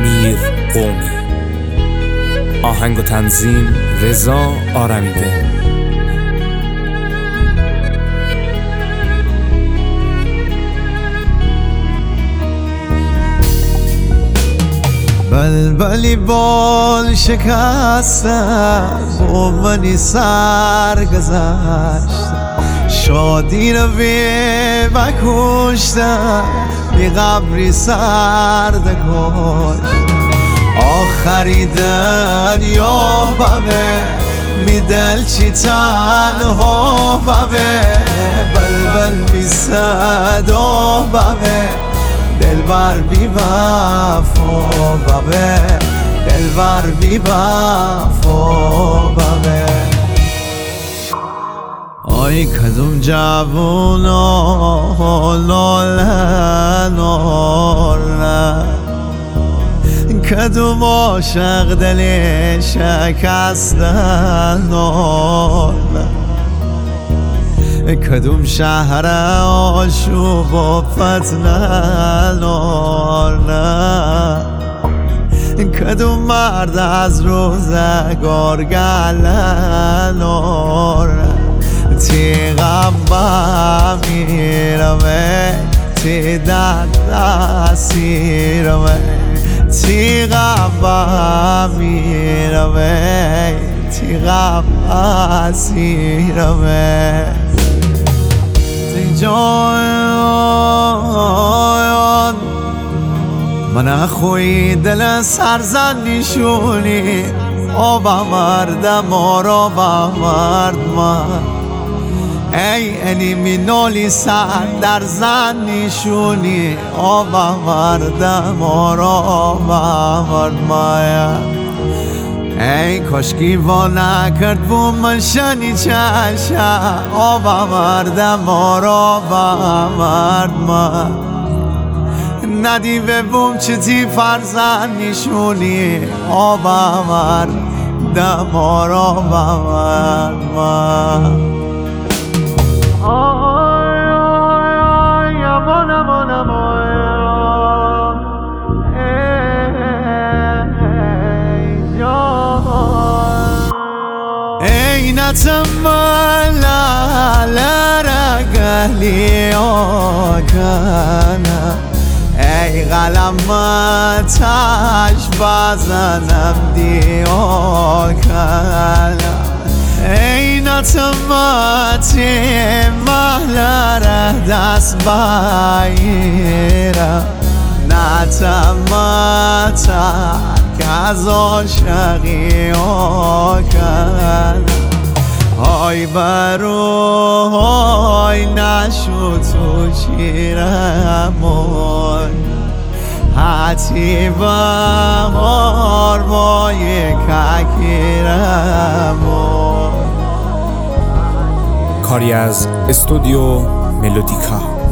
امیر قومی. آهنگ و تنظیم رضا آرمیده. بلبلی بال شکستم با منی سر گذشت، شادی رو و کشتم بی قبری سرد کشت. آخری دنیا بمه می دل چی تنها بمه، بلبل بی صدا بمه، دلبر بی وفا بمه، دلبر بی وفا بمه. آی کدوم جوونا ناله کدوم عاشق دل شکستن ناله، کدوم شهر آشوب و فتنه ناله، کدوم مرد از روزگار گله ناله. تیغم با میرمه تی دستیرمه، تیغم با میرمه تیغم اسیرمه. تی جان من خوی دل سرزن نشونی، آبا مردم آرا با مرد من، ای انیمی نولی سر در زن نشونی، آبا مردم آرا با مرد من. ای کاشکی وا نکرد بوم من شنی چشم، آبا مردم آرا با مرد من، ندی به بوم چتی فرزن نشونی، آبا مردم آرا با مرد من. نتمنى لرجلي وكان اي غلمتش بزنم دیوکن، ای نتمتی محلره دست بگیرم، نتمتا که از عاشقی کن. های بروی نشو تو چیرمون، حتی بهار بای ککیرمون. کاری از استودیو ملودیکا.